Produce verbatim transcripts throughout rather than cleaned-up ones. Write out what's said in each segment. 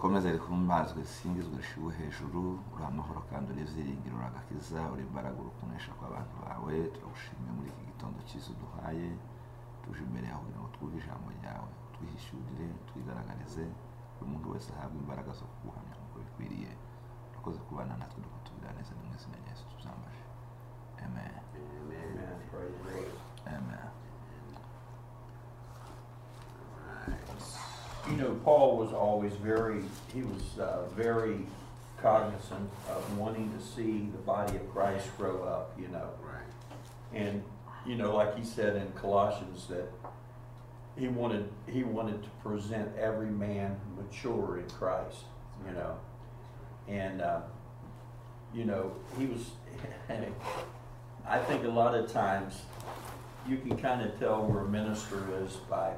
ukomeze rikumbazwe singizwe rishiwe hejuru uri amahoro kandi uri ibyiringiro uri agakiza uri imbaraga uri kunesha kw'abantu bawe turagushimiye muri iki gitondo cyiza uduhaye tuje imbere yawe kugira ngo twumve ijambo ryawe twihishurire twigaragarize buri muntu wese ahabwe imbaraga zo kuguhamya nk'uko bikwiriye urakoze kubana natwe duko tubwira neza mu izina rya Yesu tuzambaje amen amen amen. You know, Paul was always very, he was uh, very cognizant of wanting to see the body of Christ grow up, you know. Right. And, you know, like he said in Colossians, that he wanted, he wanted to present every man mature in Christ, you know. And, uh, you know, he was, I think a lot of times you can kind of tell where a minister is by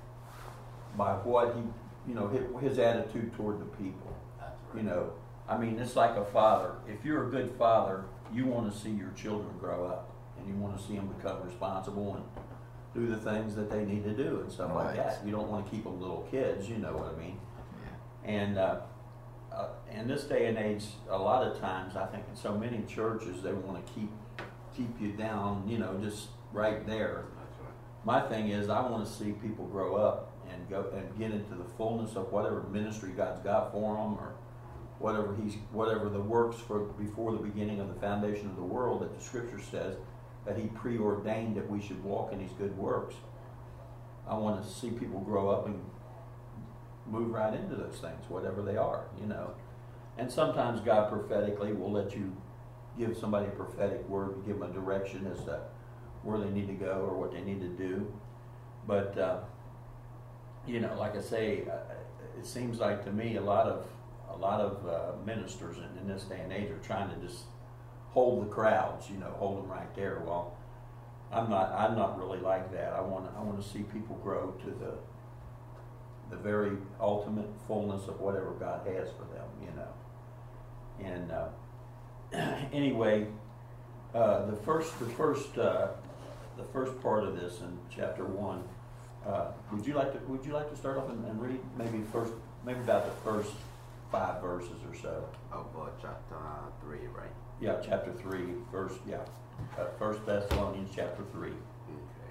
by what he, you know, his, his attitude toward the people. You know, I mean, it's like a father. If you're a good father, you want to see your children grow up, and you want to see them become responsible and do the things that they need to do and stuff right. like that. You don't want to keep them little kids, you know what I mean? Yeah. And uh, uh, in this day and age, a lot of times, I think in so many churches, they want to keep keep you down, you know, just right there. That's right. My thing is, I want to see people grow up and go and get into the fullness of whatever ministry God's got for them, or whatever He's whatever the works for before the beginning of the foundation of the world that the Scripture says that He preordained that we should walk in His good works. I want to see people grow up and move right into those things, whatever they are, you know. And sometimes God prophetically will let you give somebody a prophetic word to give them a direction as to where they need to go or what they need to do. But uh, you know, like I say, uh, it seems like to me a lot of a lot of uh, ministers in, in this day and age are trying to just hold the crowds, you know, hold them right there. Well, I'm not. I'm not really like that. I want. I want to see people grow to the the very ultimate fullness of whatever God has for them, you know. And uh, anyway, uh, the first, the first, uh, the first part of this in chapter one. Uh, would you like to Would you like to start off and, and read maybe first, maybe about the first five verses or so? Of uh, chapter three, right? Yeah, chapter three, first. Yeah, uh, First Thessalonians chapter three. Okay.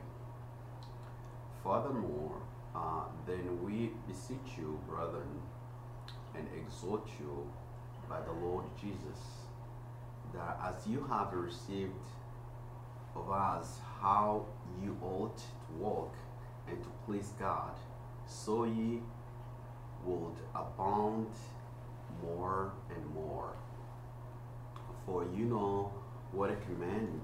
Furthermore, uh, then we beseech you, brethren, and exhort you by the Lord Jesus, that as you have received of us how you ought to walk and to please God, so ye would abound more and more. For you know what a command,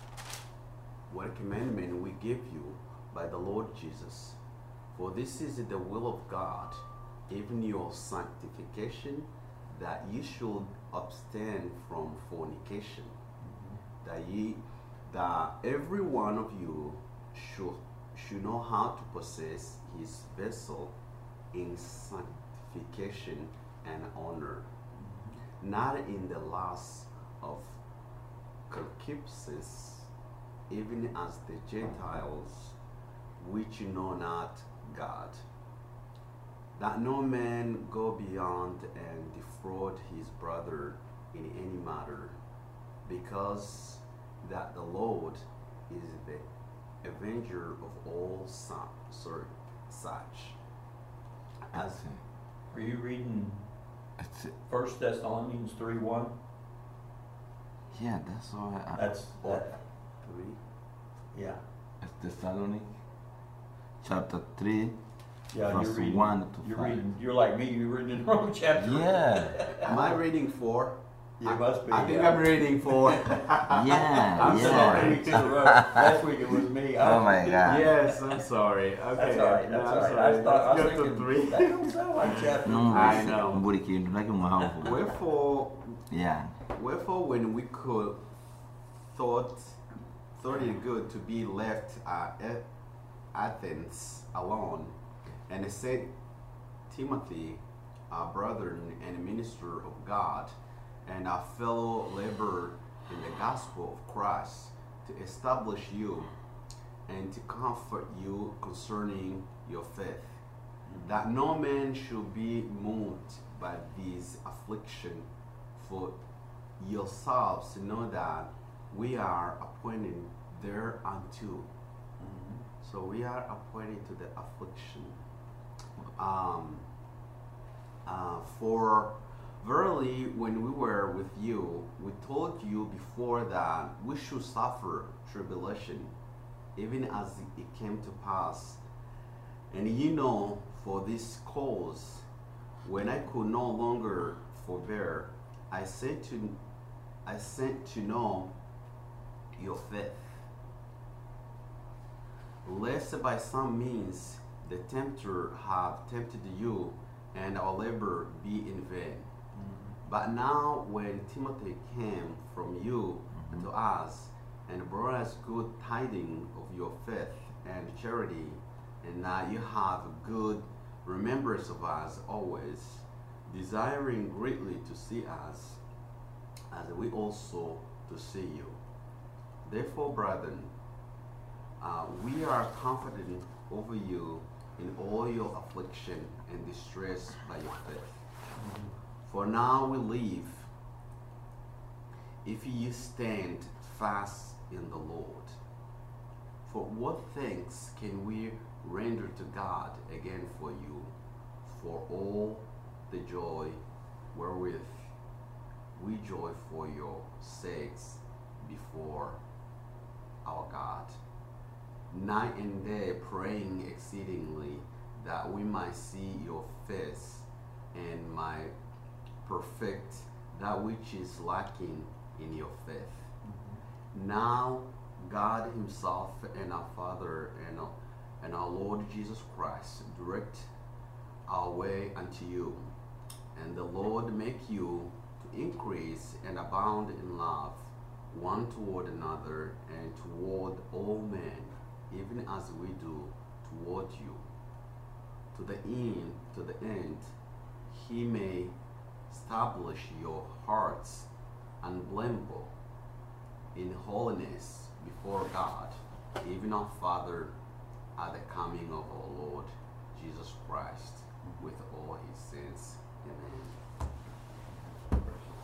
what a commandment we give you by the Lord Jesus. For this is the will of God, even your sanctification, that ye should abstain from fornication, mm-hmm. that ye, that every one of you should should know how to possess his vessel in sanctification and honor, mm-hmm. not in the lust of concupiscence, even as the Gentiles, which know not God, that no man go beyond and defraud his brother in any matter, because that the Lord is the avenger of all such. As Are you reading It's, First Thessalonians three one? yeah, that's all. I, That's that. three, Yeah. it's Thessalonians chapter three. Yeah, Verse you're reading. one to you're five. reading. You're like me. You're reading in the wrong chapter. Yeah. am I reading four? You must be. I think yeah. I'm reading four. Yeah, I'm yeah. sorry. Week in a row. Last week it was me. I Oh was- my God. Yes, I'm sorry. Okay, That's all right. no, That's I'm all right. sorry. I thought I Let's was go to thinking three. that don't sound like chapter No, three. I know. buri kintu nake muhavu. Wherefore, Yeah. wherefore, when we could thought thought it good to be left at A- Athens alone, and sent Timothy, our brother and minister of God, and our fellow laborer in the gospel of Christ, to establish you and to comfort you concerning your faith, that no man should be moved by this affliction, for yourselves know that we are appointed thereunto. Mhm. So we are appointed to the affliction. Um, uh, for verily, when we were with you, we told you before that we should suffer tribulation, even as it came to pass. And you know, for this cause, when I could no longer forbear, I sent to, I sent to know your faith, lest by some means the tempter have tempted you, and our labor be in vain. Mhm. But now when Timothy came from you Mhm. to us, and brought us good tidings of your faith and charity, and that you have good remembrance of us always, desiring greatly to see us, as we also to see you. Therefore, brethren, uh, we are confident over you in all your affliction and distress by your faith. Mhm. For now we live, if you stand fast in the Lord. For what thanks can we render to God again for you, for all the joy wherewith we joy for your sakes before our God, night and day praying exceedingly that we might see your face and might perfect that which is lacking in your faith. Now God himself and our Father and our, and our Lord Jesus Christ direct our way unto you, and the Lord make you to increase and abound in love one toward another and toward all men, even as we do toward you, to the end to the end he may establish your hearts unblameable in holiness before God, even our Father, at the coming of our Lord Jesus Christ with all his saints. Amen.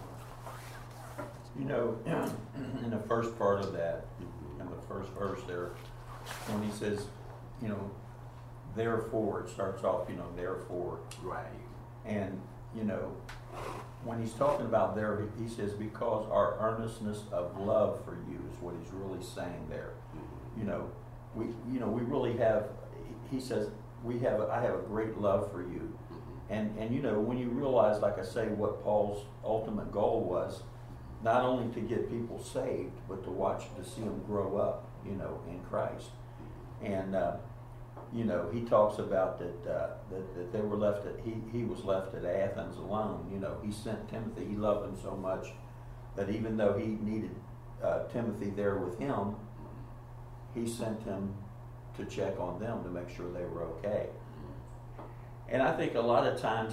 You know, in the first part of that, in the first verse there, when he says, you know, therefore, it starts off, you know, therefore. Right. And, you know, when he's talking about there, he- he says, because our earnestness of love for you is what he's really saying there. Mhm. You know, we, you know, we really have, he he says, we have, I have a great love for you. Mhm. And, and you know, when you realize, like I say, what Paul's ultimate goal was, not only to get people saved, but to watch, to see them grow up, you know, in Christ. And, uh, you know, he talks about that, uh, that, that they were left at, he, he was left at Athens alone. You know, he sent Timothy, he loved him so much that even though he needed uh, Timothy there with him, he sent him to check on them to make sure they were okay. And I think a lot of times,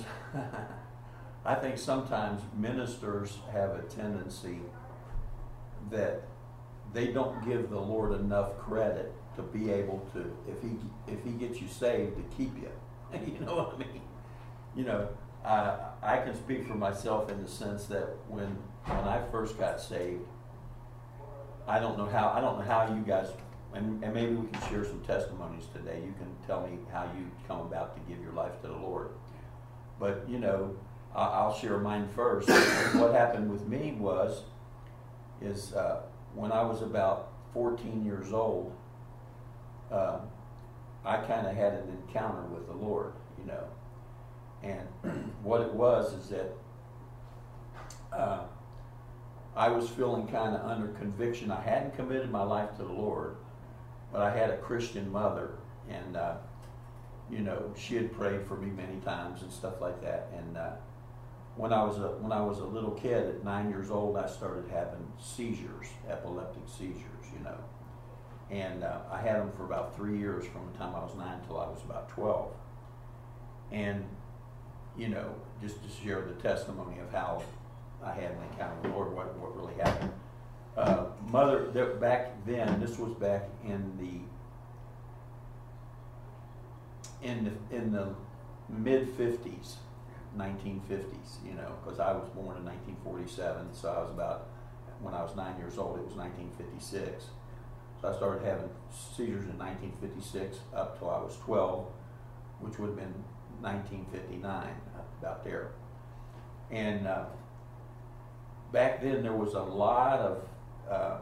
I think sometimes ministers have a tendency that they don't give the Lord enough credit to be able to, if he if he gets you saved, to keep you. You know what I mean? You know, I I can speak for myself in the sense that when when I first got saved, I don't know how I don't know how you guys, and, and maybe we can share some testimonies today. You can tell me how you come about to give your life to the Lord. But you know, I, I'll share mine first. What happened with me was, is uh, when I was about fourteen years old, uh, I kind of had an encounter with the Lord, you know. And what it was is that uh, I was feeling kind of under conviction. I hadn't committed my life to the Lord, but I had a Christian mother, and uh, you know, she had prayed for me many times and stuff like that. And uh, when I was a when I was a little kid at nine years old, I started having seizures, epileptic seizures, you know. And uh, I had them for about three years, from the time I was nine till I was about twelve. And you know, just to share the testimony of how I had an encounter with the Lord, what what really happened. Uh, mother, there, back then, this was back in the in the in the mid fifties, nineteen fifties, you know, because I was born in nineteen forty-seven, so I was about, when I was nine years old, it was nineteen fifty-six. So I started having seizures in nineteen fifty-six up till I was twelve, which would have been nineteen fifty-nine, about there. And uh, back then there was a lot of uh,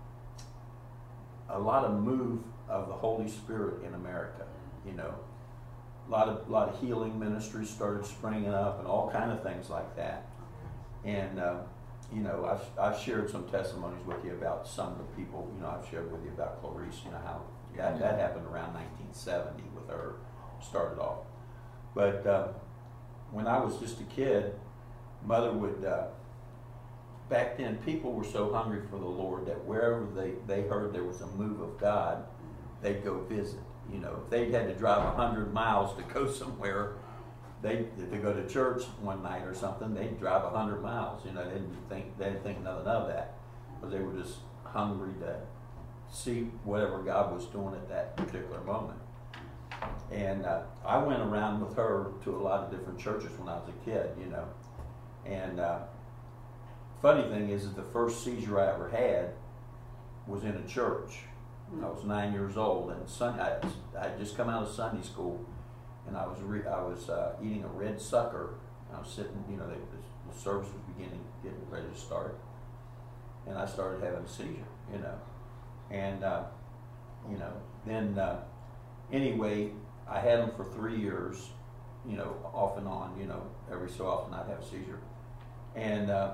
a lot of move of the Holy Spirit in America. You know, a lot of lot of healing ministries started springing up, and all kind of things like that. And uh, you know, I've I've shared some testimonies with you about some of the people. You know, I've shared with you about Clarice. You know how that, that happened around nineteen seventy with her, started off. But uh, when I was just a kid, Mother would. Uh, back then, people were so hungry for the Lord that wherever they they heard there was a move of God, they'd go visit. You know, if they had to drive a hundred miles to go somewhere, they to go to church one night or something, they'd drive a hundred miles. You know, they didn't think they didn't think nothing of that, because they were just hungry to see whatever God was doing at that particular moment. And uh, I went around with her to a lot of different churches when I was a kid. You know, and uh, funny thing is that the first seizure I ever had was in a church. I was nine years old, and Sunday, I had just come out of Sunday school, and I was re, I was uh, eating a red sucker. I was sitting, you know, they, the, the service was beginning, getting ready to start, and I started having a seizure, you know, and uh, you know, then uh, anyway, I had them for three years, you know, off and on, you know, every so often I'd have a seizure, and. Uh,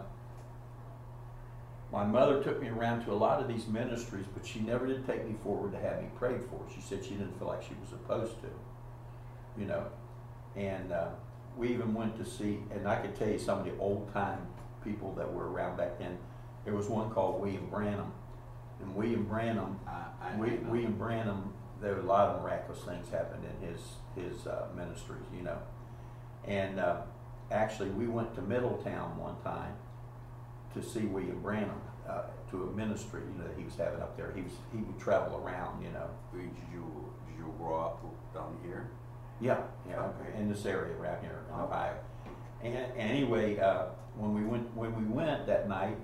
My mother took me around to a lot of these ministries, but she never did take me forward to have me prayed for. She said she didn't feel like she was supposed to, you know. And uh, we even went to see, and I could tell you some of the old time people that were around back then. There was one called William Branham, and William Branham, I, I we, know. William Branham, there were a lot of miraculous things happened in his his uh, ministries, you know. And uh, actually, we went to Middletown one time to see William Branham uh, to a ministry, you know, that he was having up there. He was he would travel around, you know. Did you did you grow up down here? Yeah, yeah, Okay. in this area around here in Oh. Ohio. And, and anyway, uh, when we went when we went that night,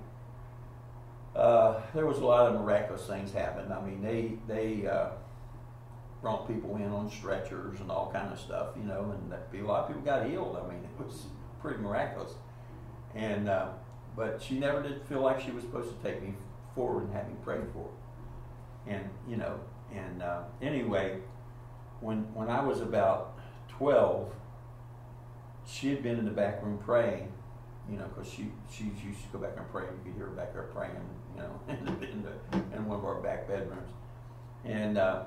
uh, there was a lot of miraculous things happening. I mean, they they uh, brought people in on stretchers and all kind of stuff, you know, and that, a lot of people got healed. I mean, it was pretty miraculous. And uh, but she never did feel like she was supposed to take me forward and have me pray for her. And you know, and uh, anyway, when when I was about twelve, she had been in the back room praying, you know, because she she used to go back and pray, and you could hear her back there praying, you know, in, the, in, the, in one of our back bedrooms. And uh,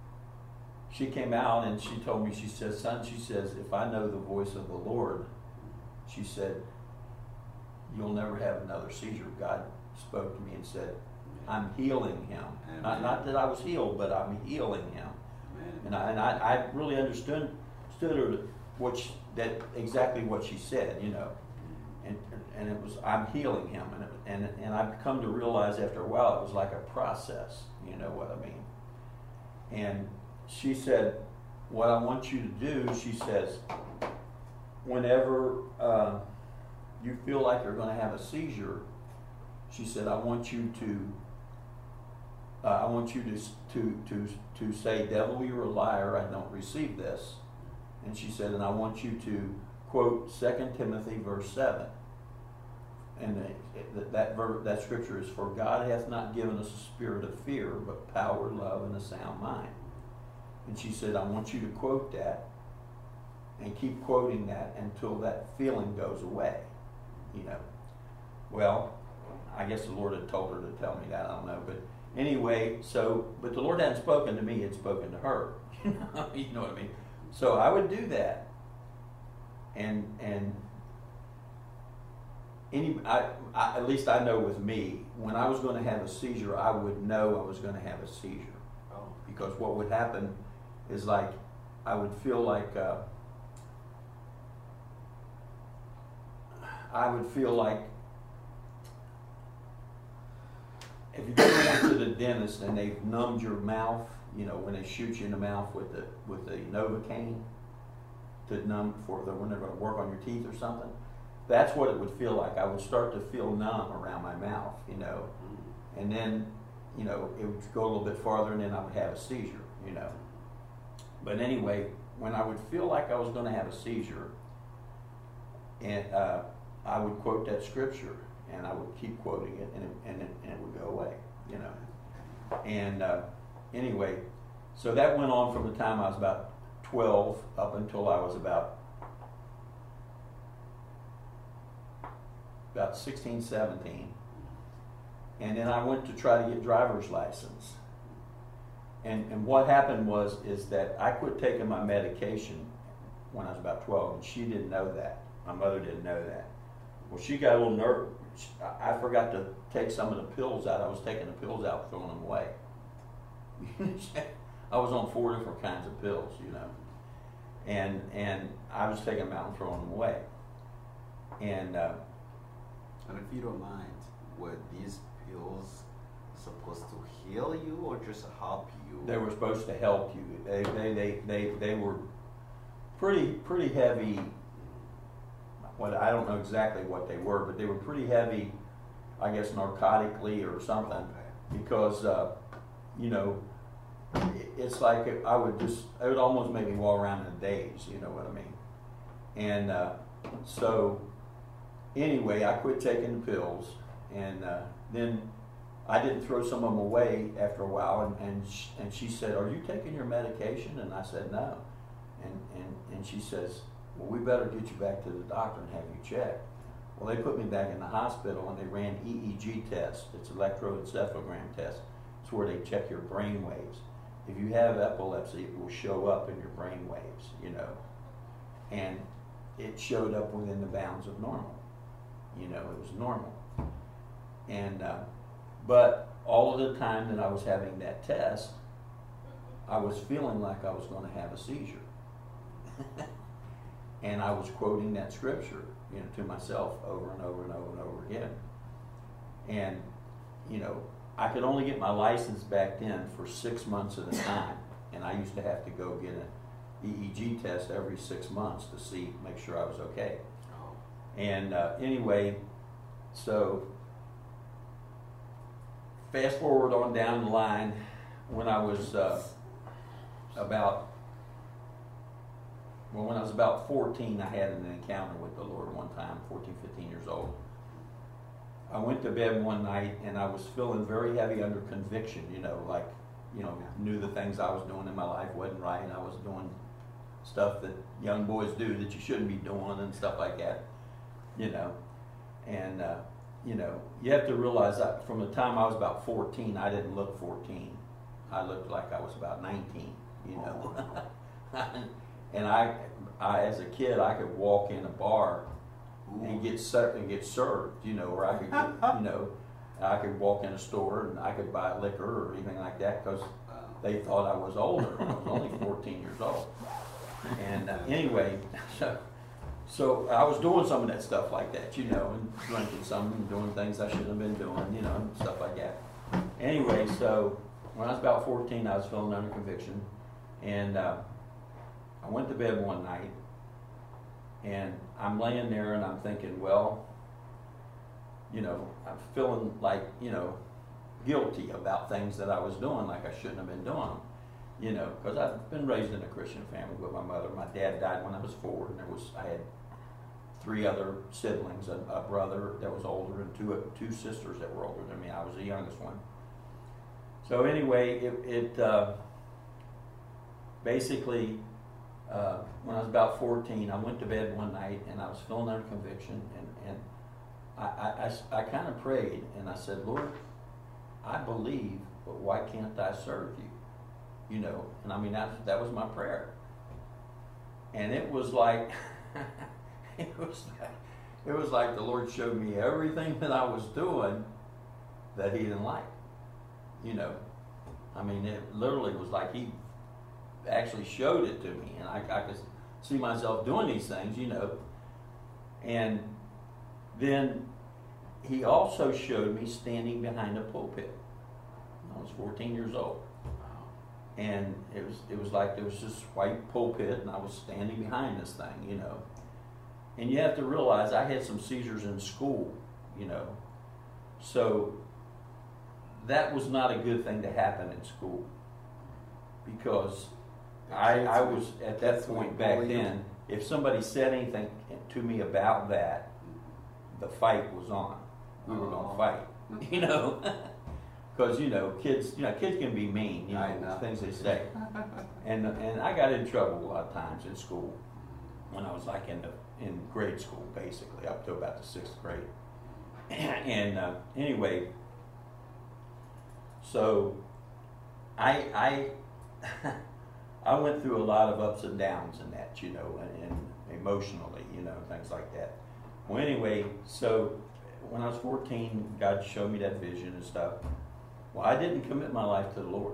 she came out and she told me, she says, son, she says, if I know the voice of the Lord, she said, you'll never have another seizure. God spoke to me and said, I'm healing him. Not, not that I was healed, but I'm healing him. Amen. And I, and I, I really understood, understood her what she, that exactly what she said, you know. And and it was, I'm healing him. And, it, and, and I've come to realize after a while it was like a process, you know what I mean. And she said, what I want you to do, she says, whenever uh, you feel like you're going to have a seizure, she said, I want you to, uh, I want you to, to, to, to say, devil, you're a liar, I don't receive this. And she said, and I want you to quote Second Timothy verse seven. And that, that, ver- that scripture is, for God hath not given us a spirit of fear, but power, love, and a sound mind. And she said, I want you to quote that and keep quoting that until that feeling goes away. You know, well, I guess the Lord had told her to tell me that, I don't know, but anyway, so, but the Lord hadn't spoken to me, he had spoken to her, you know what I mean? So I would do that, and, and any, I, I, at least I know with me, when I was going to have a seizure, I would know I was going to have a seizure, Oh. because what would happen is like, I would feel like, uh, I would feel like if you've ever went to the dentist and they've numbed your mouth, you know, when they shoot you in the mouth with the with the Novocaine, to numb for the when they're going to work on your teeth or something. That's what it would feel like. I would start to feel numb around my mouth, you know, and then, you know, it would go a little bit farther, and then I would have a seizure, you know. But anyway, when I would feel like I was going to have a seizure, and uh, I would quote that scripture, and I would keep quoting it, and it, and it, and it would go away, you know. And uh, anyway, so that went on from the time I was about twelve up until I was about about sixteen, seventeen. And then I went to try to get driver's license. And and what happened was is that I quit taking my medication when I was about twelve, and she didn't know that. My mother didn't know that. Well, she got a little nervous. I forgot to take some of the pills out. I was taking the pills out, throwing them away. I was on four different kinds of pills, you know, and and I was taking them out and throwing them away. And uh, And if you don't mind, were these pills supposed to heal you or just help you? they were supposed to help you. They they they they, they were pretty pretty heavy. What I don't know exactly what they were, but they were pretty heavy, I guess narcotically or something, Okay. because uh, you know, it- it's like I would just it would almost make me walk around in a daze. You know what I mean? And uh, so anyway, I quit taking the pills, and uh, then I didn't throw some of them away after a while, and and, sh- and she said, "Are you taking your medication?" And I said, "No," and and and she says, "Well, we better get you back to the doctor and have you checked." Well, they put me back in the hospital, and they ran E E G tests. It's electroencephalogram test. It's where they check your brain waves. If you have epilepsy, it will show up in your brain waves, you know. And it showed up within the bounds of normal. You know, it was normal. And uh, but all of the time that I was having that test, I was feeling like I was going to have a seizure. And I was quoting that scripture, you know, to myself over and over and over and over again. And, you know, I could only get my license back then for six months at a time. And I used to have to go get an E E G test every six months to see, make sure I was okay. Oh. And uh, anyway, so fast forward on down the line, when I was uh, about, well, when I was about fourteen, I had an encounter with the Lord one time, fourteen, fifteen years old. I went to bed one night, and I was feeling very heavy under conviction, you know, like, you know, knew the things I was doing in my life wasn't right, and I was doing stuff that young boys do that you shouldn't be doing and stuff like that, you know. And, uh, you know, you have to realize that from the time I was about fourteen, I didn't look fourteen. I looked like I was about nineteen, you know. And I, I, as a kid, I could walk in a bar and get ser- and get served, you know, or I could get, you know, I could walk in a store and I could buy liquor or anything like that because they thought I was older. I was only fourteen years old. And uh, anyway, so, so I was doing some of that stuff like that, you know, and drinking some and doing things I shouldn't have been doing, you know, and stuff like that. Anyway, so when I was about fourteen, I was feeling under conviction, and uh, I went to bed one night, and I'm laying there and I'm thinking, well, you know, I'm feeling like, you know, guilty about things that I was doing, like I shouldn't have been doing them, you know, because I've been raised in a Christian family with my mother. My dad died when I was four, and there was I had three other siblings, a, a brother that was older and two two sisters that were older than me. I was the youngest one. So anyway, it, it uh, basically, uh, when I was about fourteen, I went to bed one night and I was feeling under conviction, and, and I, I, I, I kind of prayed and I said, Lord, I believe, but why can't I serve you? You know, and I mean, that, that was my prayer. And it was like, it was like, it was like the Lord showed me everything that I was doing that He didn't like. You know, I mean, it literally was like He actually showed it to me, and I, I could see myself doing these things, you know. And then He also showed me standing behind a pulpit. I was fourteen years old. and it was it was like there was this white pulpit, and I was standing behind this thing, you know. And you have to realize I had some seizures in school, you know, so that was not a good thing to happen in school, because I I was at that point back then. If somebody said anything to me about that, the fight was on. We were going to fight, you know, because you know kids, you know kids can be mean, you know, I know. things they say, and and I got in trouble a lot of times in school when I was like in the in grade school, basically up to about the sixth grade, and uh, anyway, so I I. I went through a lot of ups and downs in that, you know, and, and emotionally, you know, things like that. Well, anyway, so when I was fourteen, God showed me that vision and stuff. Well, I didn't commit my life to the Lord,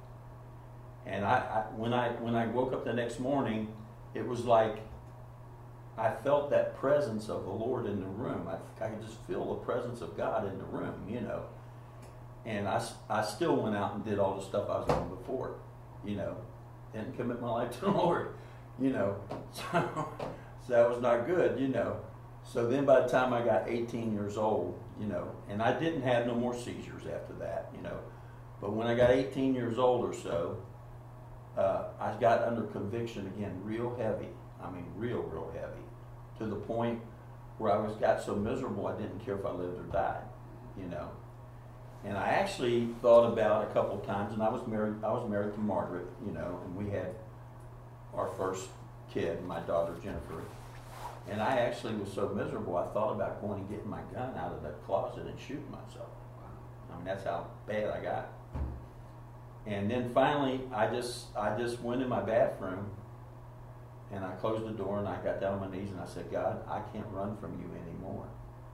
and I, I when I when I woke up the next morning, it was like I felt that presence of the Lord in the room. I, I could just feel the presence of God in the room, you know. And I, I still went out and did all the stuff I was doing before, you know. Didn't commit my life to the Lord, you know, so, so that was not good, you know. So then by the time I got eighteen years old, you know, and I didn't have no more seizures after that, you know, but when I got eighteen years old or so, uh, I got under conviction again, real heavy. I mean, real, real heavy, to the point where I was got so miserable I didn't care if I lived or died, you know. And I actually thought about a couple of times, and I was married. I was married to Margaret, you know, and we had our first kid, my daughter Jennifer. And I actually was so miserable, I thought about going and getting my gun out of the closet and shooting myself. I mean, that's how bad I got. And then finally, I just, I just went in my bathroom, and I closed the door, and I got down on my knees, and I said, God, I can't run from you anymore.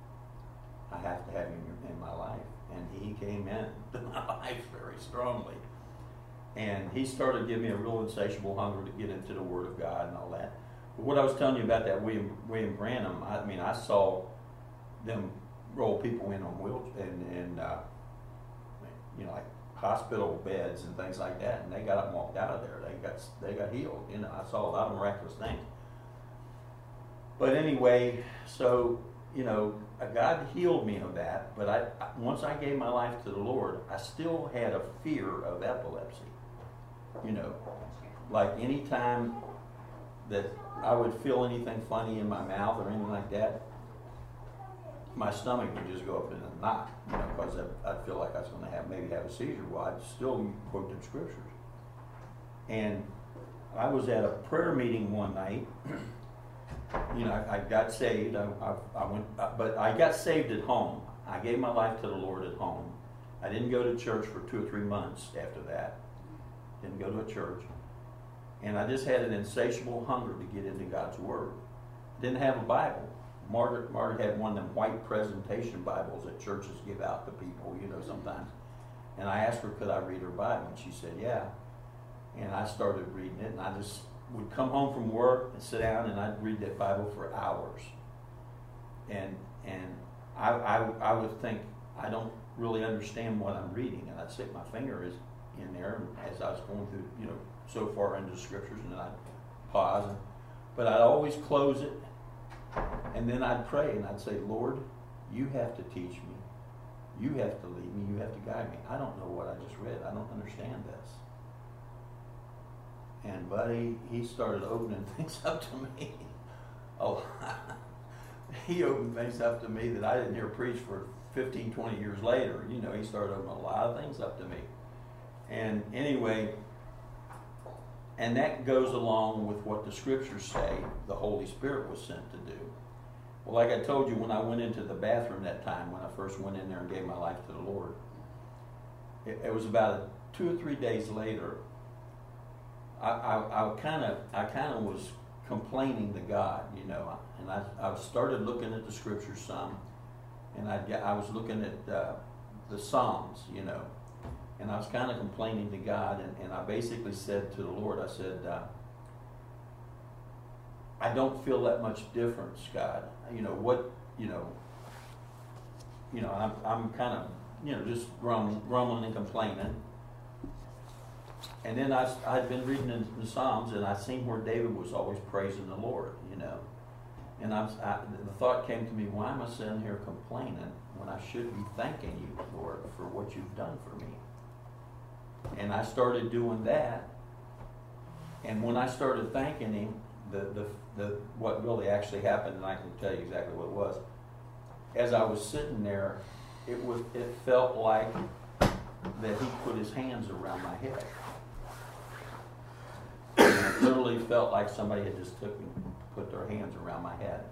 I have to have you in my life. And he came into my life very strongly. And he started giving me a real insatiable hunger to get into the Word of God and all that. But what I was telling you about that William William Branham, I mean, I saw them roll people in on wheelchairs and, and uh, you know, like hospital beds and things like that, and they got up and walked out of there. They got they got healed. You know, I saw a lot of miraculous things. But anyway, so you know, God healed me of that, but I once I gave my life to the Lord, I still had a fear of epilepsy. You know, like any time that I would feel anything funny in my mouth or anything like that, my stomach would just go up in a knot, you know, because I'd feel like I was going to have maybe have a seizure. Well, I'd still quote the scriptures. And I was at a prayer meeting one night. You know, I, I got saved. I, I, I went, but I got saved at home. I gave my life to the Lord at home. I didn't go to church for two or three months after that. Didn't go to a church, and I just had an insatiable hunger to get into God's Word. Didn't have a Bible. Margaret, Margaret had one of them white presentation Bibles that churches give out to people, you know, sometimes. And I asked her, could I read her Bible? And she said, yeah. And I started reading it, and I just would come home from work and sit down, and I'd read that Bible for hours. And and I, I, I would think, I don't really understand what I'm reading, and I'd stick my finger is in there as I was going through, you know, so far into the scriptures, and then I'd pause. And, but I'd always close it, and then I'd pray, and I'd say, Lord, you have to teach me. You have to lead me. You have to guide me. I don't know what I just read. I don't understand this. And buddy, he started opening things up to me. Oh, he opened things up to me that I didn't hear preached for fifteen, twenty years later. You know, he started opening a lot of things up to me. And anyway, and that goes along with what the scriptures say the Holy Spirit was sent to do. Well, like I told you, when I went into the bathroom that time, when I first went in there and gave my life to the Lord, it, it was about two or three days later, I, I, I kind of I kind of was complaining to God, you know, and I, I started looking at the scriptures some, and I, I was looking at uh, the Psalms, you know, and I was kind of complaining to God, and, and I basically said to the Lord, I said, uh, I don't feel that much difference, God. You know, what, you know, you know, I'm, I'm kind of, you know, just grumbling, grumbling and complaining. and then I, I'd been reading in the Psalms, and I seen where David was always praising the Lord, you know. And I, I, the thought came to me, why am I sitting here complaining when I should be thanking you, Lord, for what you've done for me? And I started doing that. And when I started thanking him, the, the, the what really actually happened, and I can tell you exactly what it was, as I was sitting there, it was it felt like that he put his hands around my head. And it literally felt like somebody had just took and put their hands around my head.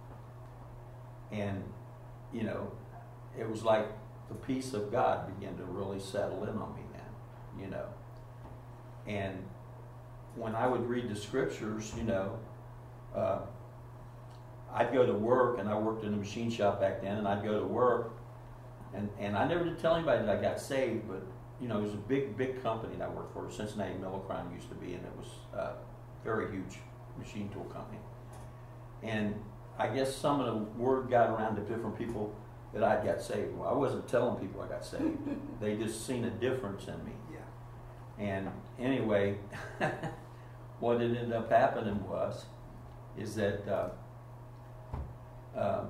And, you know, it was like the peace of God began to really settle in on me then, you know. And when I would read the scriptures, you know, uh, I'd go to work, and I worked in a machine shop back then, and I'd go to work, and, and I never did tell anybody that I got saved, but, you know, it was a big, big company that I worked for. Cincinnati Millicron used to be, and it was a very huge machine tool company. And I guess some of the word got around to different people that I got saved. Well, I wasn't telling people I got saved. They just seen a difference in me. Yeah. And anyway, what it ended up happening was, is that uh, uh,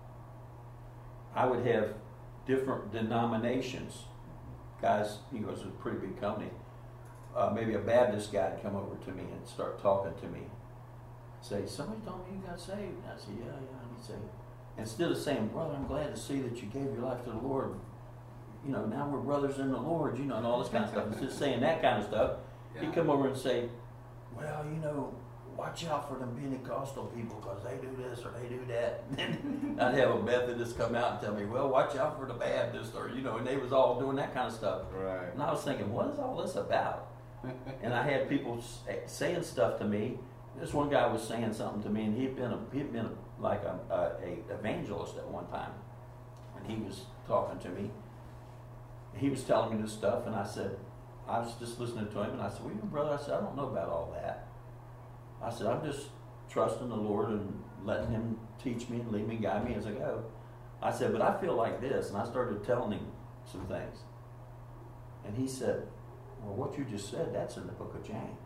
I would have different denominations. Guys, you know, it was a pretty big company. Uh, maybe a Baptist guy would come over to me and start talking to me. Say, somebody told me you got saved. And I said, yeah, yeah. And he'd say, instead of saying, brother, I'm glad to see that you gave your life to the Lord. You know, now we're brothers in the Lord, you know, and all this kind of stuff. Instead of saying that kind of stuff, Yeah. he'd come over and say, well, you know, watch out for them Pentecostal people because they do this or they do that. And I'd have a Methodist come out and tell me, well, watch out for the Baptist, or, you know, and they was all doing that kind of stuff. Right. And I was thinking, what is all this about? And I had people say, saying stuff to me. This one guy was saying something to me, and he'd been a, he'd been a, like a, a, a evangelist at one time, and he was talking to me. He was telling me this stuff, and I said, I was just listening to him, and I said, well, you know, brother, I said, I don't know about all that. I said, I'm just trusting the Lord and letting him teach me and lead me, guide me as I go. I said, but I feel like this, and I started telling him some things. And he said, well, what you just said, that's in the book of James.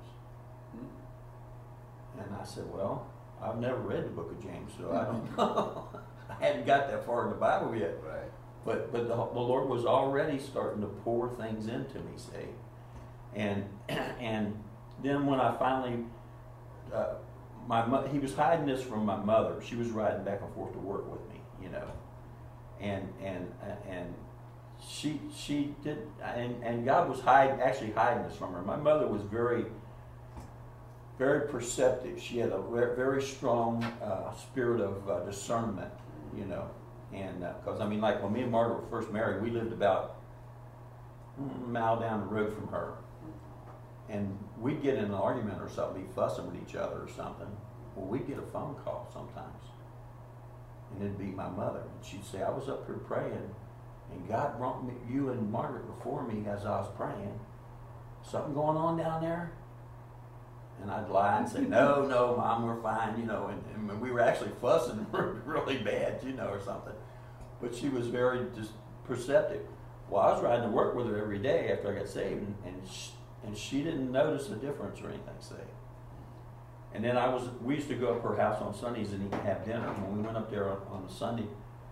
And I said, well, I've never read the book of James, so I don't know. I hadn't got that far in the Bible yet. Right. But but the, the Lord was already starting to pour things into me, see. And and then when I finally, uh, my mo- he was hiding this from my mother. She was riding back and forth to work with me, you know. And and and she she did, and, and God was hiding, actually hiding this from her. My mother was very, very perceptive. She had a very strong uh, spirit of uh, discernment, you know. And because, uh, I mean, like when me and Margaret were first married, we lived about a mile down the road from her. And we'd get in an argument or something, be fussing with each other or something. Well, we'd get a phone call sometimes. And it'd be my mother. And she'd say, I was up here praying, and God brought me, you and Margaret before me as I was praying. Something going on down there? And I'd lie and say, no, no, Mom, we're fine, you know, and, and we were actually fussing really bad, you know, or something. But she was very just perceptive. Well, I was riding to work with her every day after I got saved, and, and, she, and she didn't notice a difference or anything, say. And then I was, we used to go up her house on Sundays and have dinner. And when we went up there on, on a Sunday,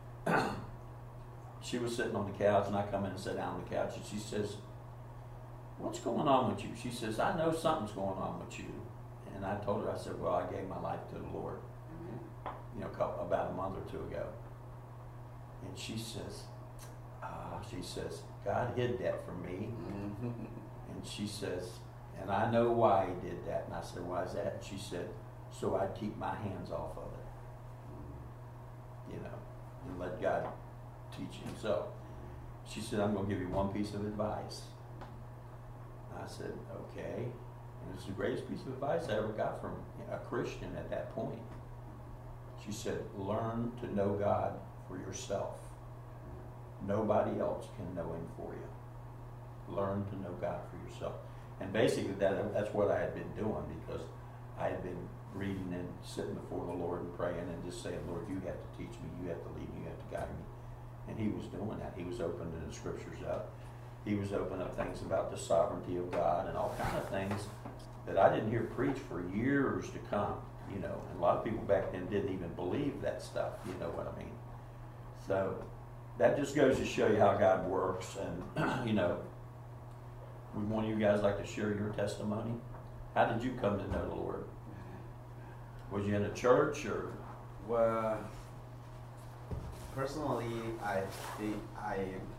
she was sitting on the couch, and I come in and sit down on the couch, and she says, what's going on with you? She says, I know something's going on with you. And I told her, I said, well, I gave my life to the Lord, you know, couple, about a month or two ago. And she says, ah, she says, God hid that from me. And she says, and I know why he did that. And I said, why is that? And she said, so I'd keep my hands off of it, you know, and let God teach himself. She said, I'm going to give you one piece of advice. I said, okay. And it's the greatest piece of advice I ever got from a Christian at that point. She said, learn to know God for yourself. Nobody else can know him for you. Learn to know God for yourself. And basically that that's what I had been doing, because I had been reading and sitting before the Lord and praying and just saying, Lord, you have to teach me, you have to lead me, you have to guide me. And he was doing that. He was opening the scriptures up. he was opening up things about the sovereignty of God and all kind of things that I didn't hear preached for years to come, you know. And a lot of people back then didn't even believe that stuff, you know what I mean? So that just goes to show you how God works. And, you know, would one of you guys like to share your testimony? How did you come to know the Lord? Was you in a church or? Well, personally, I think I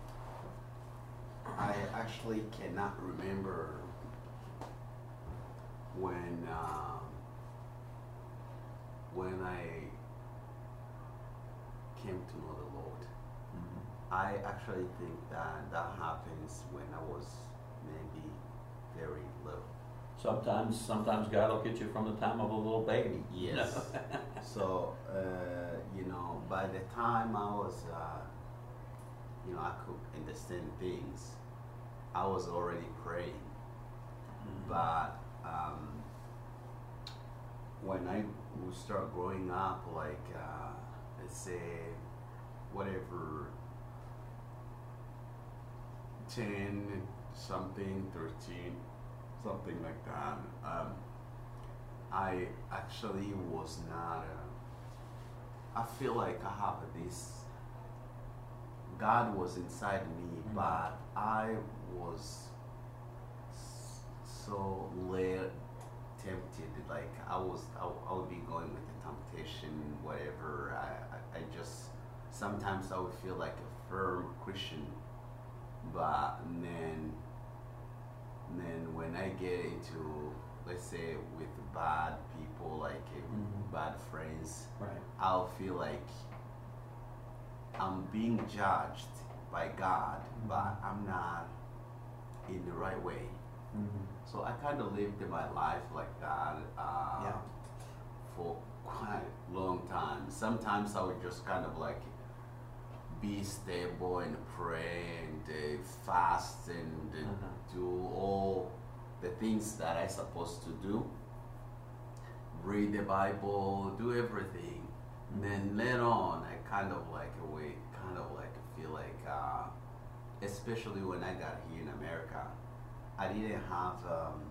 I actually cannot remember when um, when I came to know the Lord. Mm-hmm. I actually think that that happens when I was maybe very little. Sometimes, sometimes God will get you from the time of a little baby. you Yes. know? So, uh, you know, by the time I was, uh, you know, I could understand things, I was already praying. Mhm. But um, when I would start growing up, like, uh, let's say, whatever, ten something, thirteen, something like that, um, I actually was not, uh, I feel like I have this, God was inside me, Mhm. but I was s- so led, tempted, like I was, I, I would be going with the temptation, whatever, I, I, I just, sometimes I would feel like a firm Christian, but then, then when I get into, let's say, with bad people, like uh, Mhm. bad friends, Right. I'll feel like I'm being judged by God, Mhm. but I'm not in the right way. Mm-hmm. So I kind of lived my life like that uh, Yeah. for quite a long time. Sometimes I would just kind of like be stable and pray and uh, fast and uh, Uh-huh. do all the things that I supposed to do. Read the Bible, do everything. Mhm. Then later on, I kind of like wait, kind of like feel like, uh, especially when I got here in America, I didn't have. Um,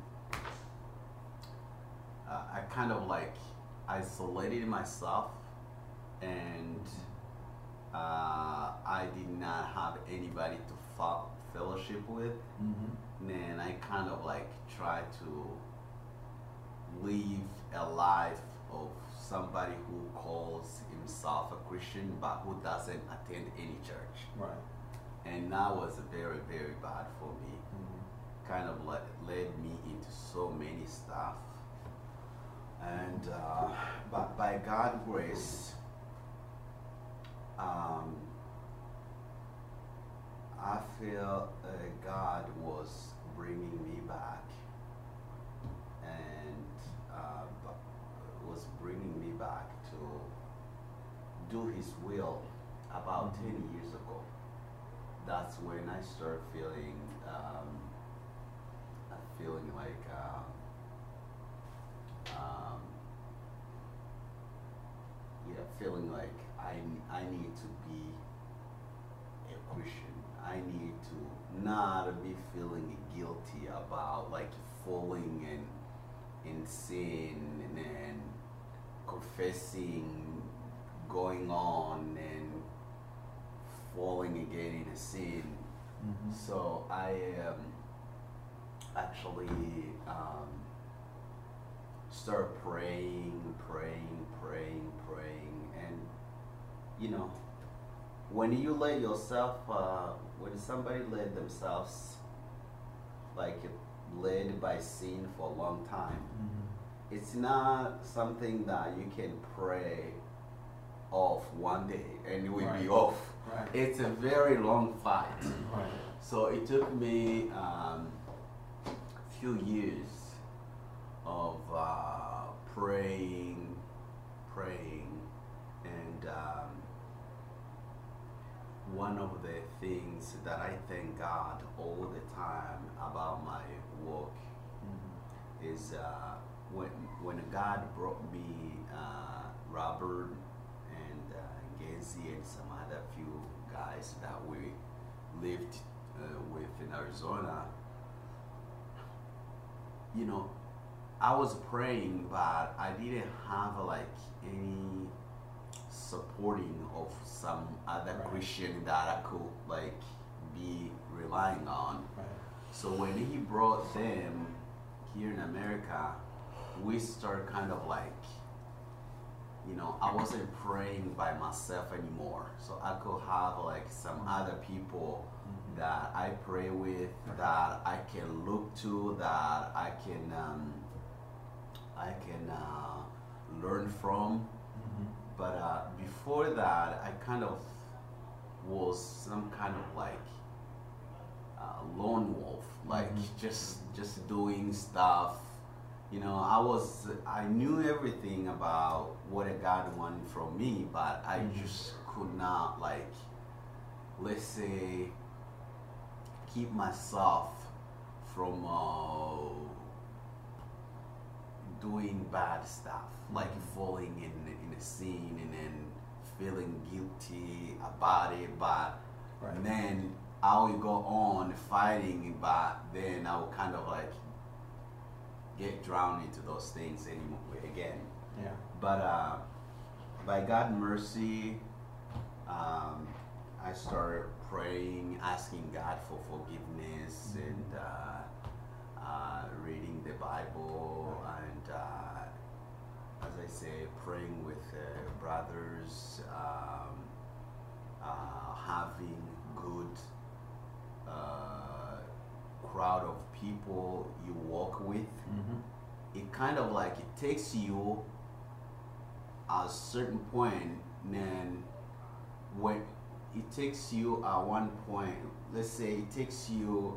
uh, I kind of like isolated myself, and uh, I did not have anybody to fo- fellowship with. Mm-hmm. Then I kind of like try to live a life of somebody who calls himself a Christian but who doesn't attend any church. Right. And that was very, very bad for me. Mm-hmm. Kind of led, led me into so many stuff. And uh, but by God's grace, um, I feel uh, God was bringing me back, and uh, bu- was bringing me back to do His will about Mhm. ten years ago. That's when I started feeling, um, uh, feeling like, um, um, yeah, feeling like I, I need to be a Christian. I need to not be feeling guilty about like falling in, in sin and confessing, going on and falling again in a sin. Mm-hmm. So I um, actually um, start praying, praying, praying, praying, and you know, when you let yourself, uh, when somebody let themselves, like led by sin for a long time, Mm-hmm. it's not something that you can pray off one day and it will Right. be off. Right. It's a very long fight. Right. So it took me um, a few years of uh, praying, praying, and um, one of the things that I thank God all the time about my work Mm-hmm. is uh, when when God brought me uh, Robert and uh, Gacy and some other few guys that we lived uh, with in Arizona, you know, I was praying, but I didn't have like any supporting of some other Right. Christian that I could like be relying on. Right. So when he brought them here in America, we started kind of like, you know, I wasn't praying by myself anymore. So I could have like some other people Mhm. that I pray with, that I can look to, that I can um, I can uh, learn from. Mhm. But uh, before that, I kind of was some kind of like uh, lone wolf, like Mhm. just just doing stuff. You know, I was I knew everything about what God wanted from me, but I Mhm. just could not like, let's say, keep myself from uh, doing bad stuff, like Mhm. falling in in a scene and then feeling guilty about it, but Right. then I would go on fighting, but then I would kind of like get drowned into those things anymore again. Yeah. But uh, by God's mercy, um, I started praying, asking God for forgiveness, Mhm. and uh, uh, reading the Bible, and uh, as I say, praying with uh, brothers, um, uh, having good uh, crowd of people you walk with. Mhm. It kind of like it takes you a certain point, then when it takes you at one point, let's say it takes you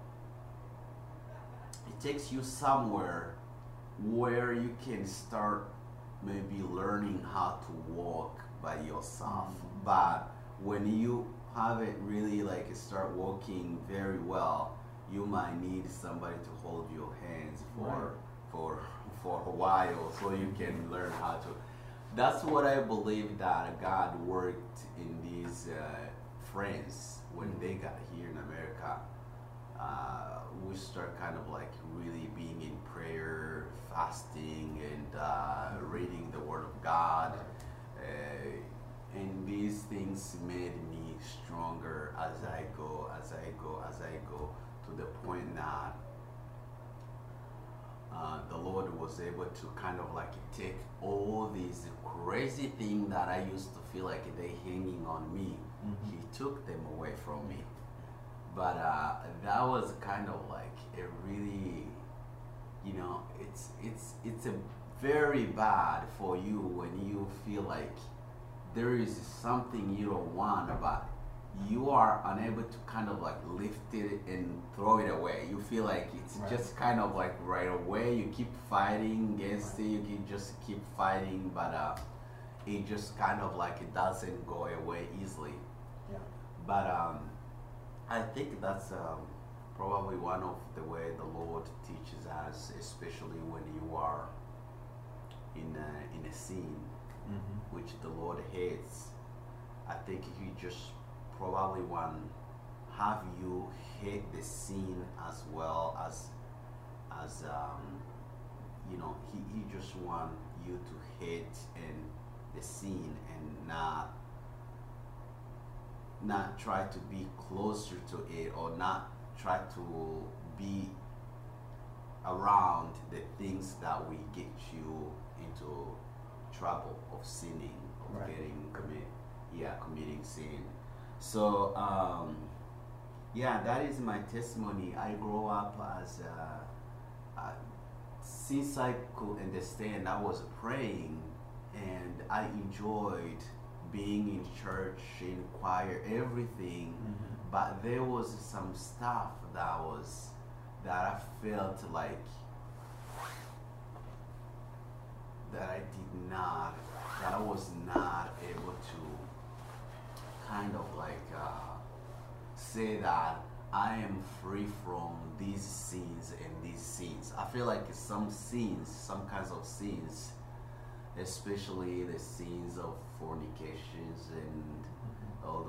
it takes you somewhere where you can start maybe learning how to walk by yourself. Mhm. But when you haven't really like start walking very well, you might need somebody to hold your hands for Right. for for a while so you can learn how to. That's what I believe that God worked in these uh, friends when Mhm. they got here in America. Uh, we start kind of like really being in prayer, fasting, and uh, reading the Word of God. Uh, and these things made me stronger as I go, as I go, as I go, to the point that uh, the Lord was able to kind of like take all these crazy things that I used to feel like they hanging on me. Mhm. He took them away from me. But uh, that was kind of like a really, you know, it's it's it's a very bad for you when you feel like there is something you don't want, but you are unable to kind of like lift it and throw it away. You feel like it's Right. just kind of like right away. You keep fighting against it. You can just keep fighting, but uh, it just kind of like it doesn't go away easily. Yeah. But um, I think that's um, probably one of the way the Lord teaches us, especially when you are in a, in a scene Mhm. which the Lord hates. I think He just probably want have you hate the scene as well as as um, you know. He, he just want you to hate in the scene and not not try to be closer to it, or not try to be around the things that will get you into trouble of sinning, of Right. getting commit yeah committing sin. So um, yeah, that is my testimony. I grew up as uh, uh, since I could understand, I was praying, and I enjoyed being in church, in choir, everything. Mhm. But there was some stuff that was that I felt like that I did not, that I was not able to kind of like uh, say that I am free from these sins and these sins. I feel like some sins, some kinds of sins, especially the sins of fornications and all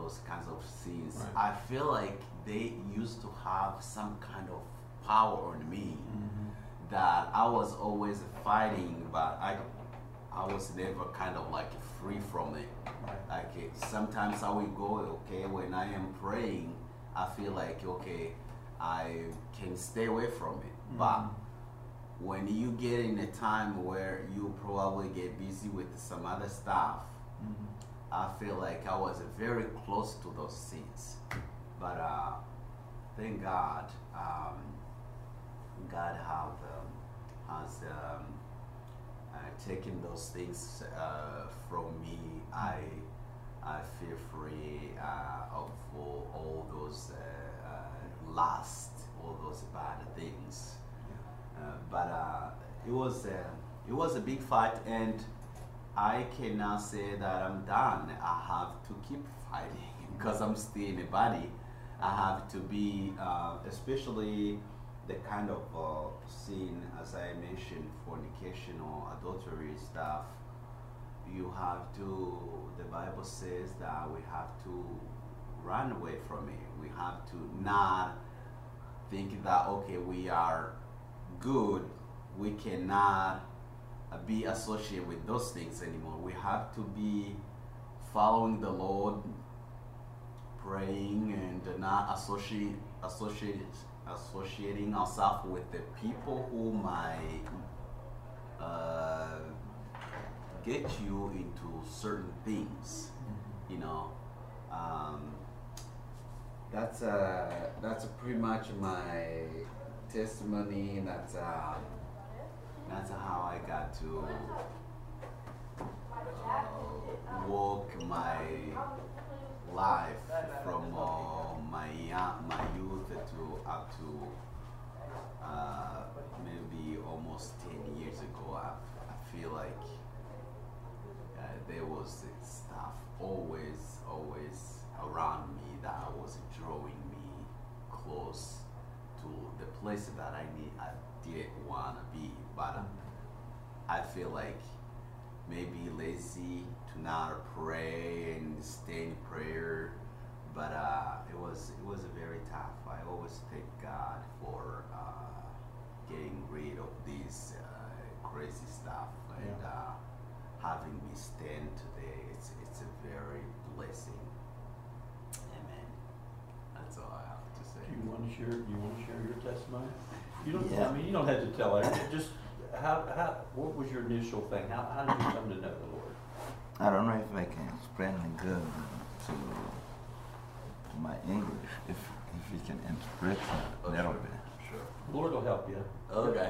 those kinds of sins, Right. I feel like they used to have some kind of power on me that I was always fighting, but I I was never kind of like free from it. Right. Like it, sometimes I will go, okay, when I am praying, I feel like okay, I can stay away from it. But when you get in a time where you probably get busy with some other stuff, I feel like I was very close to those sins. But uh, thank God, um, God have um, has um, uh, taken those things uh, from me. I I feel free uh, of all, all those uh, uh, lust, all those bad things. Uh, but uh, it was uh, it was a big fight, and I cannot say that I'm done. I have to keep fighting because I'm still in a body. I have to be, uh, especially the kind of uh, sin, as I mentioned, fornication or adultery stuff. You have to. The Bible says that we have to run away from it. We have to not think that okay, we are good. We cannot uh, be associated with those things anymore. We have to be following the Lord, praying, and not associate, associate, associating ourselves with the people who might uh, get you into certain things. You know, um, that's uh, that's pretty much my testimony. That's uh, that's how I got to uh, walk my life from uh, my young, my youth to up to uh, maybe almost ten years ago. I, I feel like uh, there was stuff always, always around me that was drawing me close to the place that I need, I didn't want to be, but I feel like maybe lazy to not pray and stay in prayer, but uh, it was it was very tough. I always thank God for uh, getting rid of this uh, crazy stuff and Yeah. uh, having me stand today. It's it's a very blessing. Amen. That's all I have to say. Do you want to share? Do you want to share your testimony? You don't. Yeah. I mean, you don't have to tell everything. Just how how what was your initial thing? How how did you come to know the Lord? I don't know if I can explain it good to my English, if if you can interpret Oh, a little sure. bit. Sure. The Lord will help you. Okay.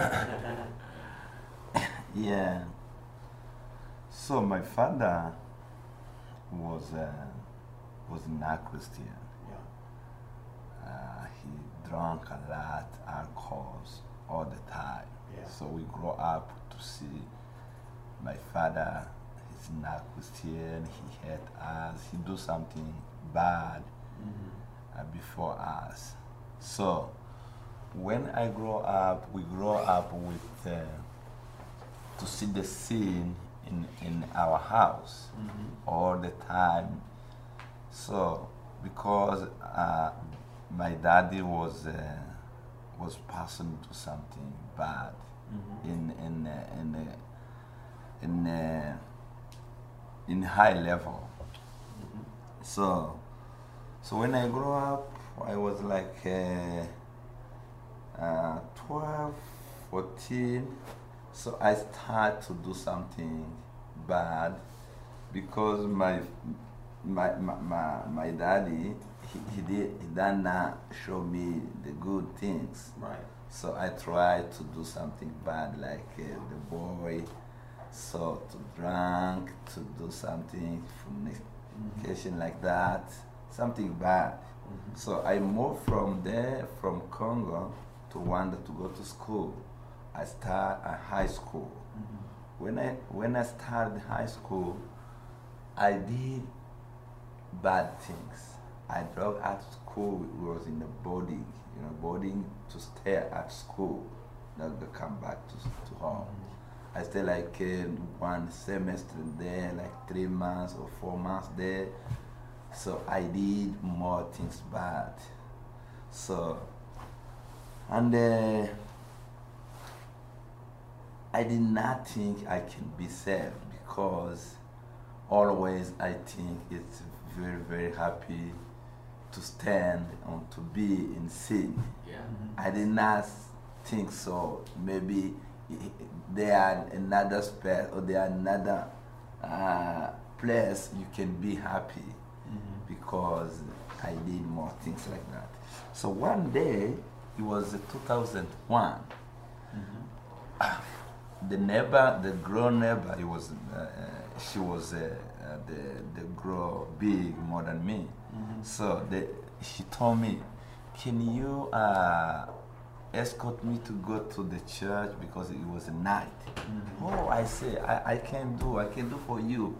Yeah. So my father was uh, was not Christian. Yeah. Uh, he drank a lot alcohols all the time. Yeah. So we grow up to see my father. He's not Christian. He hate us. He do something bad Mm-hmm. uh, before us. So when I grow up, we grow up with uh, to see the sin in in our house Mm-hmm. all the time. So because uh, my daddy was uh, was passing to something bad Mm-hmm. in in uh, in uh, in uh, in high level. Mm-hmm. So so when I grew up, I was like uh, uh, twelve, fourteen. So I started to do something bad because my my my, my, my daddy he, he did he did not show me the good things. Right. So I tried to do something bad, like uh, the boy, so to drink, to do something, fornication like that, something bad. Mm-hmm. So I moved from there, from Congo, to Rwanda to go to school. I started at high school. Mm-hmm. When I when I started high school, I did bad things. I dropped out of school. We was in the boarding, you know, boarding to stay at school, not to come back to to home. I stayed like uh, one semester there, like three months or four months there. So I did more things bad. So, and uh, I did not think I can be saved because always I think it's very, very happy to stand and to be in sin. Yeah. I did not think so. Maybe there are another space or there are another uh, place you can be happy because I did more things like that. So one day, it was two thousand one. The neighbor, the girl neighbor, it was, uh, uh, she was uh, uh, the, the girl big more than me. So the, she told me, can you uh, escort me to go to the church because it was a night? Oh, I say, I, I can do, I can do for you.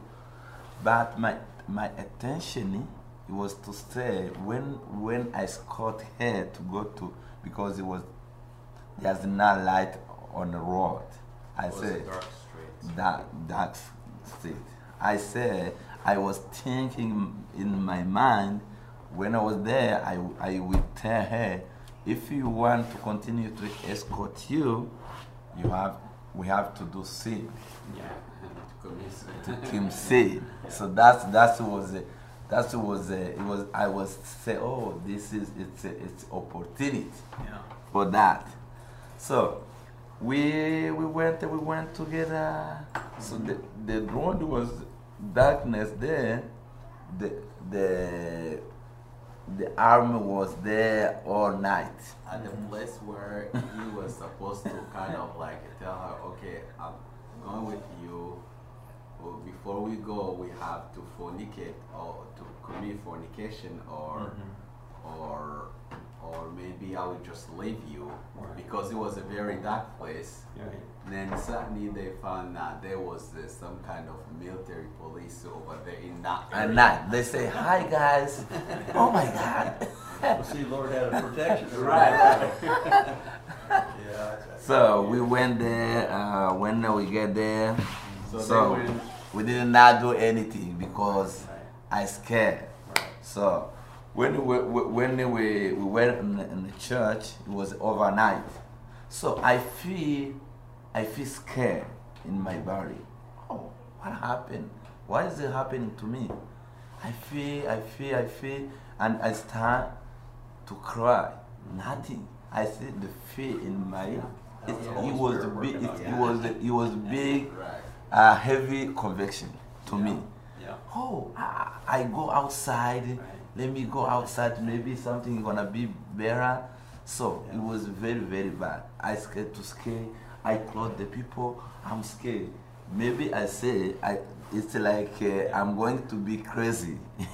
But my, my attention, it was to say, when, when I escort her to go to, because it was, there's no light on the road. I It was said, a dark street. that dark street. I said, I was thinking in my mind, when I was there, I, I would tell her, if you want to continue to escort you, you have, we have to do sin, Yeah. To commit to sin. Kim sin. So that's that was a, that was a, it was I was say, oh, this is it's a, it's opportunity Yeah. for that. So we we went we went together. So the the road was darkness there. The the the army was there all night. At the place where he was supposed to kind of like tell her, okay, I'm going with you. Well, before we go, we have to fornicate or to commit fornication, or or or maybe I will just leave you, Right. because it was a very dark place. Right. And then suddenly they found that there was uh, some kind of military police over there in that At area. night they say, hi guys. Oh my God. Well, see, Lord had a protection. Right, right. Yeah. that's- So we went there. Uh, when we get there, So, so they went. we did not do anything because I scared. Right. So when we when we, we went in the, in the church, it was overnight. So I feel I feel scared in my body. Oh, what happened? Why is it happening to me? I feel, I feel, I feel, and I start to cry. Nothing. I see the fear in my. It, That was the it Holy was Spirit big. working It, on it you. was it was big, Right. uh, heavy conviction to Yeah. me. Yeah. Oh, I, I go outside. Right. Let me go outside. Maybe something gonna be better. So Yeah. it was very, very bad. I scared to scare. I close the people. I'm scared. Maybe I say I. It's like uh, I'm going to be crazy,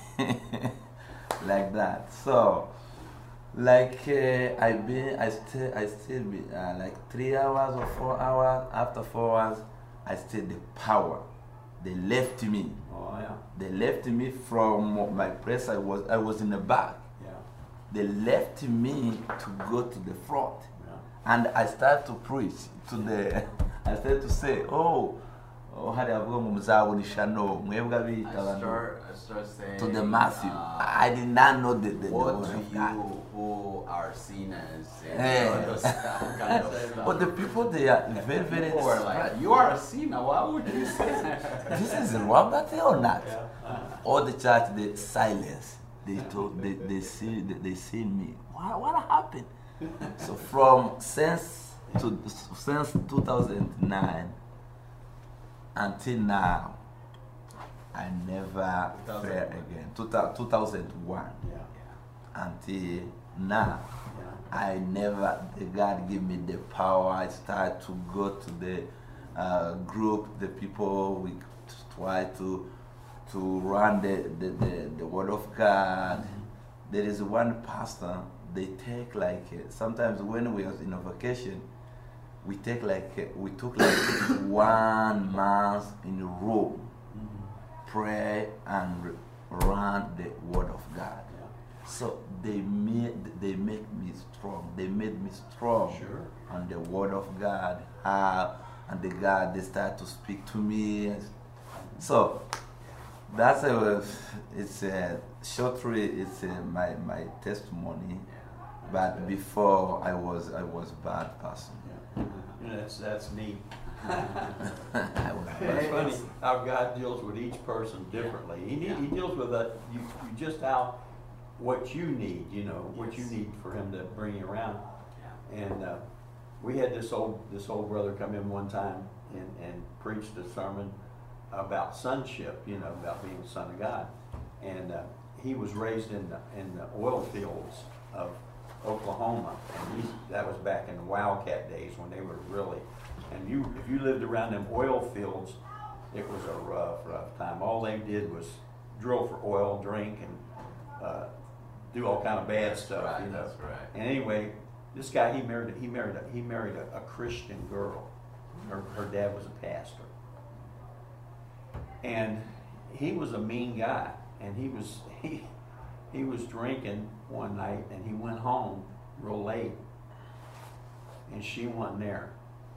like that. So, like uh, I been, I still, I still be uh, like three hours or four hours. After four hours, I still the power. They left me. Oh, yeah. They left me from my place. I was I was in the back. Yeah. They left me to go to the front, Yeah. and I started to preach to the. I started to say, oh, oh, hari avuga ngo muzabunisha no mwebwe I abita abantu start, I start saying. to the massive. uh, I did not know the the, the What word to of you God. who are sinners? And Hey. all those kind of stuff. But the people they are very very. People were like, surprised. you are a sinner. Why would you say that? This is Rwanda or not? Yeah. Uh, All the church they silence. They told they they see they, they see me. What what happened? So from since to since two thousand nine until now, I never fell again. two thousand one yeah. until now, Yeah. I never. God gave me the power. I started to go to the uh, group, the people we try to to run the the, the, the word of God. There is one pastor. They take like uh, sometimes when we are in a vacation, we take like uh, we took like one month in a row, pray and run the word of God. Yeah. So they made they make me strong. They made me strong Sure. on the word of God. How and the God they start to speak to me. So That's a, it's a shortly, it's a, my, my testimony. But before I was, I was a bad person. Yeah. You know, that's, that's neat. I was a It's bad funny person. how God deals with each person differently. He, need, he deals with a, you, you just how, what you need, you know, what you Yes. need for him to bring you around. Yeah. And uh, we had this old this old brother come in one time and, and preached a sermon about sonship, you know, about being the son of God. And uh, he was raised in the, in the oil fields of Oklahoma, and he, that was back in the Wildcat days when they were really. And you, if you lived around them oil fields, it was a rough, rough time. All they did was drill for oil, drink, and uh, do all kind of bad That's stuff, right, you know. that's right. And anyway, this guy he married he married a, he married a, a Christian girl. Her her dad was a pastor, and he was a mean guy. And he was he he was drinking one night, and he went home real late, and she wasn't there.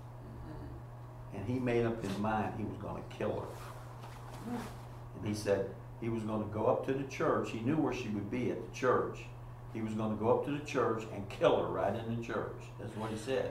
And he made up his mind he was going to kill her. And he said he was going to go up to the church. He knew where she would be, at the church. He was going to go up to the church and kill her right in the church. That's what he said.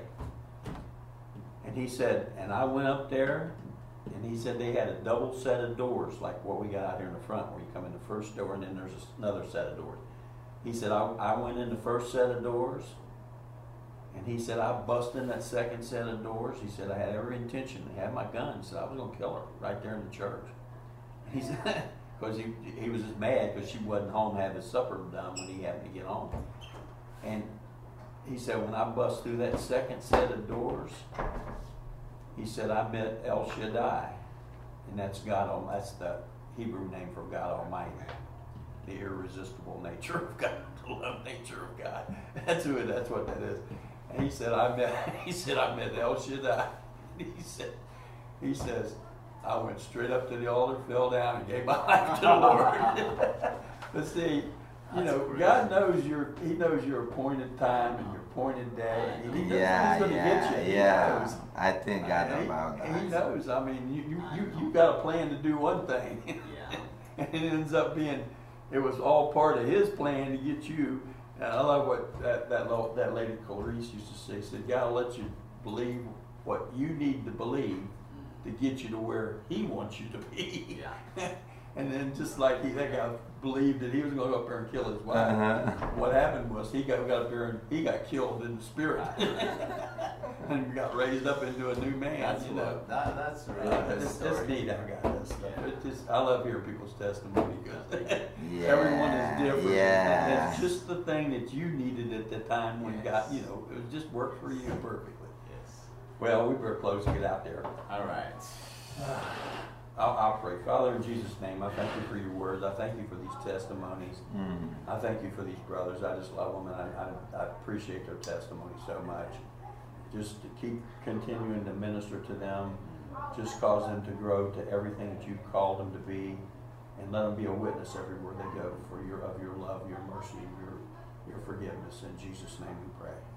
And he said, and I went up there, and he said they had a double set of doors, like what we got out here in the front, where you come in the first door, and then there's another set of doors. He said, I, I went in the first set of doors, and he said, I bust in that second set of doors. He said, I had every intention to have my gun. He said, I was going to kill her right there in the church. He said, because he, he was just mad because she wasn't home having his supper done when he happened to get home. And he said, when I bust through that second set of doors, he said, I met El Shaddai. And that's God, Al- that's the Hebrew name for God Almighty. The irresistible nature of God, the love nature of God. That's who it, that's what that is. And he said, I met, he said, I met El Shaddai. And he said, he says, I went straight up to the altar, fell down, and gave my life to the Lord. But see, you know, God knows your, He knows your appointed time and your appointed day. And he knows Yeah, He's going to yeah, get you. He yeah. knows. I thank God And he, about that. He knows. I mean, you you you you got a plan to do one thing, Yeah. and it ends up being, it was all part of His plan to get you. And I love what that that lo- that lady Clarice used to say. She said, God will let you believe what you need to believe to get you to where He wants you to be. Yeah. And then just like he, that guy believed that he was going to go up there and kill his wife. Uh-huh. What happened was he got, got up there and he got killed in the spirit, and got raised up into a new man. That's you know. what, that, that's a really Uh, good it's, story. it's neat. I got this stuff. Yeah. It just, I love hearing people's testimony because Yeah, everyone is different. yeah. And it's just the thing that you needed at the time when God, Yes. you know, it was just worked for you perfectly. Yes. Well, we better close and get out there. All right. I'll, I'll pray. Father, in Jesus' name, I thank you for your words. I thank you for these testimonies. Mm. I thank you for these brothers. I just love them, and I, I, I appreciate their testimony so much. Just to keep continuing to minister to them. Just cause them to grow to everything that you've called them to be, and let them be a witness everywhere they go for your of your love, your mercy, and your your forgiveness. In Jesus' name we pray.